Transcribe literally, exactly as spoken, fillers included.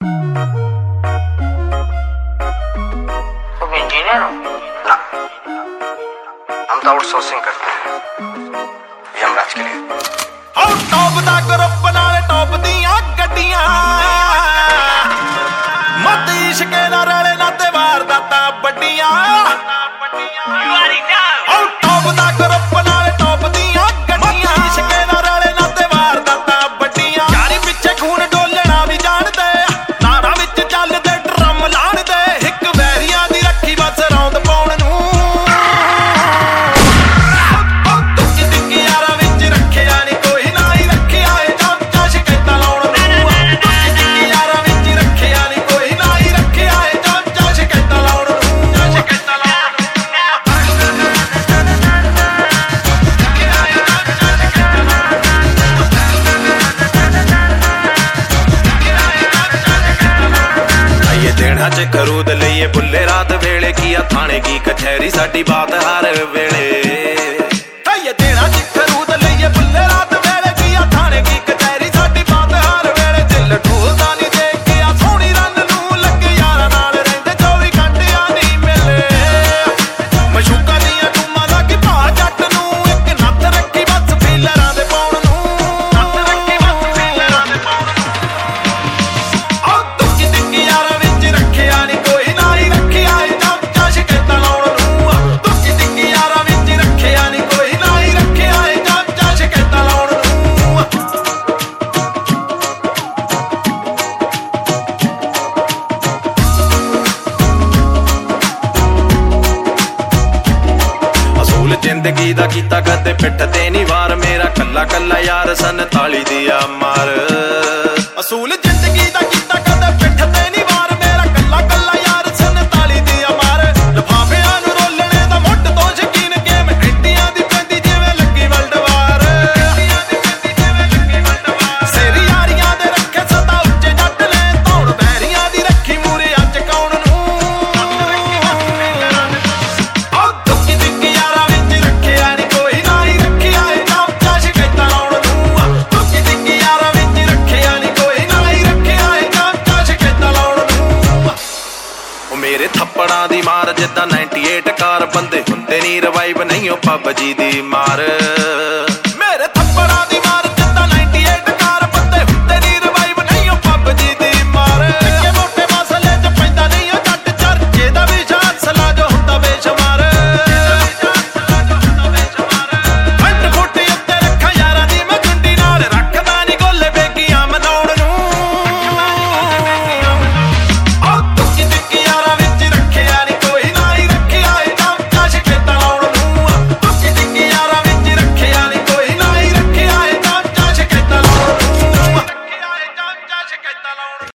तुम इंजीनियर हो? ना, हम तो आउटसोर्सिंग करते हैं यमराज के लिए। टॉप दा ग्रुप नाल टॉप दियां गड्डियां मत इश्के नाल रले ना ते वारदातां बड्डियां। टॉप दा ग्रुप नाल टॉप दियां गड्डियां इश्के नाल रले ना ते वारदातां बड्डियां। यारी पिछे खून डोलना भी जाणदे नारां विच चलदे ड्रम लाणदे हिक वैरियां दी रखी बस रौंद पाउण नूं। च खरूद लईए बुल्ले रात वेले किया थाने की कचहरी साडी बात हर वेले। ये देना च खरूद लईए बुल्ले रात वेले किया थाने की कचहरी साडी बात हर वेले। दिल ढोलदा नहीं देख के आ सोहनी रन नूं लगे यारां नाल रहिंदे चौबी घंटे आ नहीं मिले। मशूका दियां टूमां दा की भा जट नूं एक नत्थ रखी बस फीलरां दे पाउण नूं। नत्थ रखी बस फीलरां दे पाउण नूं। ओ दुक्की दुक्की यारां विच रखिया नहीं कोई ना ही रखिया चाचा शिकायतां लाउण नूं। दुक्की दुक्की यारां विच रखिया नहीं कोई ना ही रखिया चाचा शिकायतां लाउण नूं। असूल जिंदगी दा कीता कदे पिठ ते नहीं वार मेरा कल्ला कल्ला यार संताली दी आ मार। असूल जिंदगी दा कीता कदे पिठ ते नहीं वार मेरा कल्ला कल्ला यार संताली दी आ मार। लिफाफियां नूं रोलणे दा मुੱਢ ਤੋਂ ਸ਼ਕੀਨ गेम इंडिया दी पैंदी जिवें लगी वर्ल्ड वार। सेरी यारियां दे रखे सदा ਉੱਚੇ जट ले धौण बैरियां दी रखी मूरे अज कौण नूं। ओ दुक्की दुक्की यारां विच रखिया नहीं कोई ना ही रखिया चाचा शिकायतां लाउण नूं। दुक्की दुक्की यारां विच रखिया नहीं कोई ना ही रखिया चाचा शिकायतां लाउण नूं। ओ मेरे थप्पड़ां दी मार जिद्दां अट्ठानवे कार बंदे हुंदे नी रिवाइव नहीं ओ पब जी दी मार।